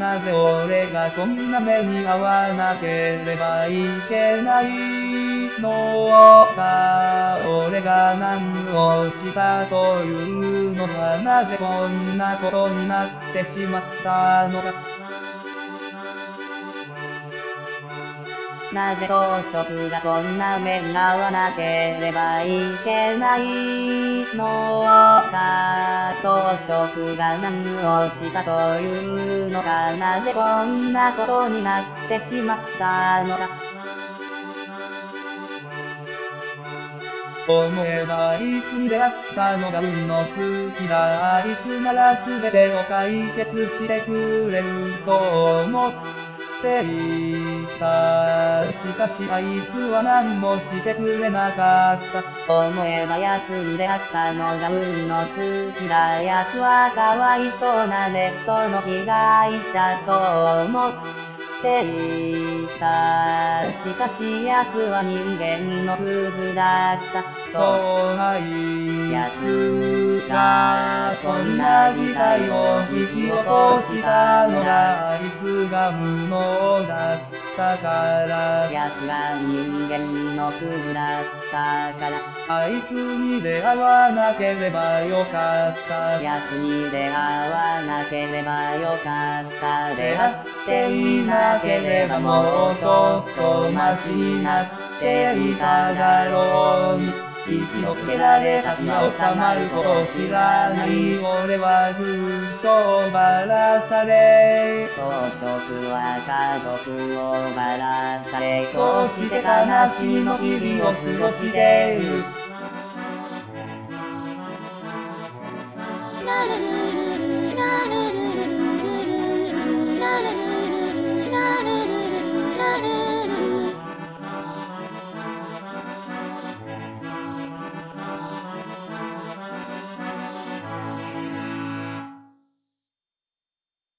なぜ俺がこんな目に遭わなければいけないのか。俺が何をしたというのか。なぜこんなことになってしまったのか。なぜ当初がこんな目に遭わなければいけないのか。当初が何をしたというのか。なぜこんなことになってしまったのか。思えばあいつに出会ったのが運の尽きだ。あいつなら全てを解決してくれる。そう思っていた。しかしあいつは何もしてくれなかった。思えば奴に出会ったのが運の尽きだ。奴はかわいそうなネットの被害者。そう思っていた。しかし奴は人間のクズだった。そうない奴がこんな事態を引き起こしたのだ。あいつが無能だったから。奴が人間のクズだったから。あいつに出会わなければよかった。奴に出会わなければよかった。出会っていなければもうちょっとマシになっていただろうに。一度つけられた火は収まることを知らない。俺はずっとばらされ、当初は家族をばらされ、こうして悲しみの日々を過ごしている。